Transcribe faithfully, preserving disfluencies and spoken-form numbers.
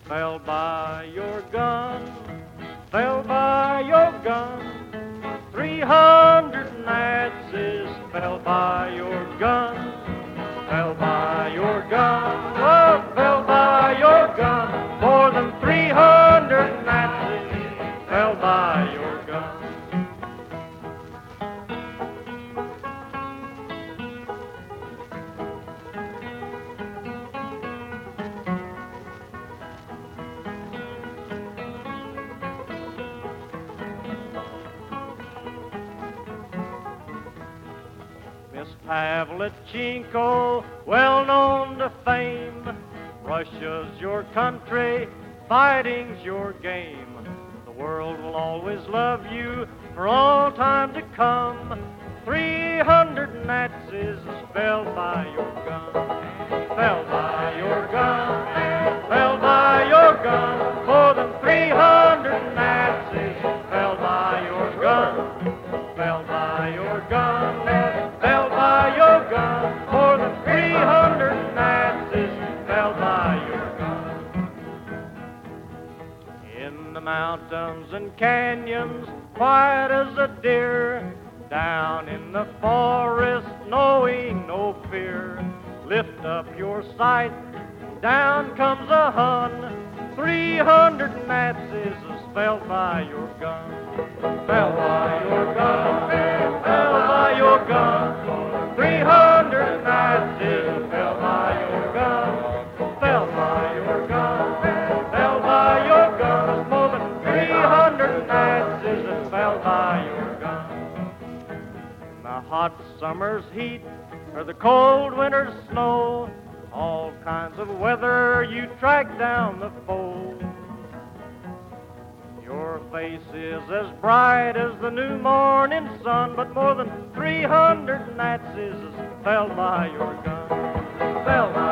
fell by your gun, fell by your gun. Three hundred Nazis fell by your gun, fell by your gun, oh, fell by your gun. More than three hundred Nazis fell by your gun. Miss Pavlichenko, well known to fame, Russia's your country, fighting's your game. The world will always love you for all time to come. Three hundred Nazis fell by your gun, fell by your gun, fell by your gun. More than three hundred Nazis fell by your gun, fell by your gun, fell by your gun. More than three hundred Nazis fell by your gun. In the mountains and canyons, quiet as a deer, down in the forest, knowing no fear. Lift up your sight, down comes a Hun. Three hundred Nazis fell by your gun, fell by your gun, fell by your gun. Three hundred Nazis fell by your gun, fell by your gun, fell by your gun. More than three hundred Nazis fell by your gun. In the hot summer's heat or the cold winter's snow, all kinds of weather you track down the foe. Your face is as bright as the new morning sun, but more than three hundred Nazis fell by your gun, fell by